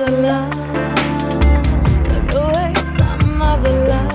the love, took away some of the love.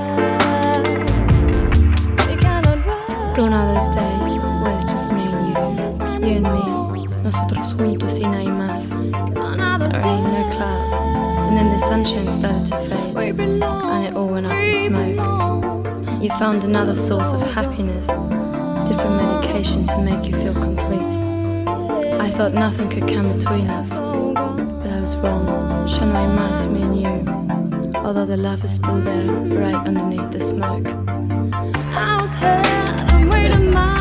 We cannot run. Gone are those days where it's just me and you and me, nosotros juntos y nadie más. There ain't no clouds, and then the sunshine started to fade, and it all went up in smoke. You found another source of happiness, different medication to make you feel complete. I thought nothing could come between us, but I was wrong. Ya no hay más, me and you, although the love is still there, right underneath the smoke. I was hurt, I'm waiting my